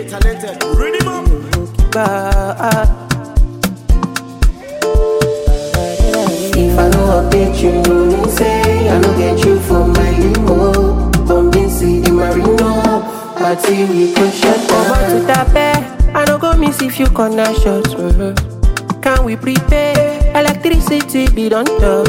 DJ Talented, ready up. If I no update you, no mean say I no get you for my limo. Bumping city marino, party we go shut down. Over to tape, I no go miss if you corner shots. Can we prepare? Electricity be done top.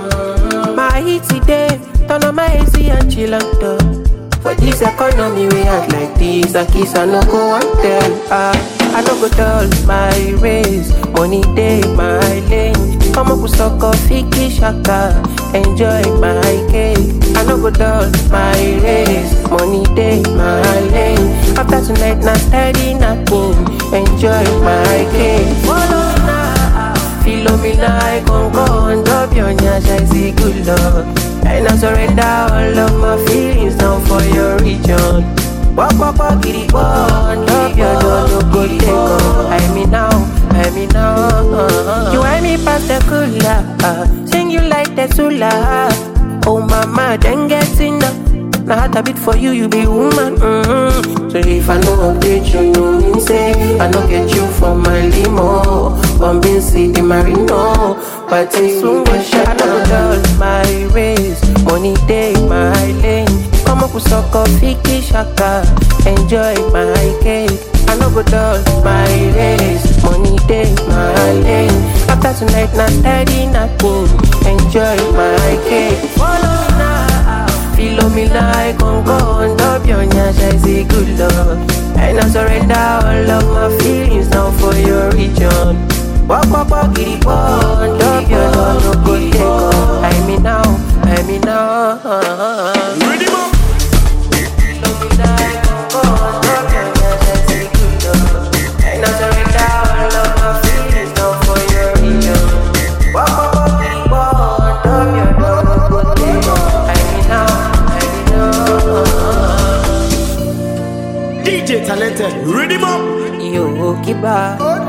My heat today, turn on my AC and chill on top. For this economy we act like this, I kiss I no go and tell. I no go dull my race, money day my lane. Come up with suck off shaka, enjoy my cake. I no go dull my race, money day my lane. After tonight na steady knocking, enjoy my cake. Follow me now, follow me now, I gon' go and drop your nyash, I say good luck. And I surrender all of my feelings now for your region. Walk, giddy, one, love your door, no go take on. I me now, I me now. You want me past the cooler, sing you like the sula. Oh mama, then get enough. Now heart a bit for you, you be woman. So if I no update you, no mean say I no get you for my limo. Bumping city marino, party soon go shut down my race, money day my lane. Come up with suck off shaka, enjoy my cake. I no go dull my race, money day my lane. After tonight na steady knocking, enjoy my cake. Follow me now, follow me now, I gon' go and drop your nyash, I say good luck. And I surrender all of my feelings now for your region. Walk, giddy, one, drop your door, no go take on. I me now, I me now. Ready up. DJ Talented, ready up. Yo, Kiba.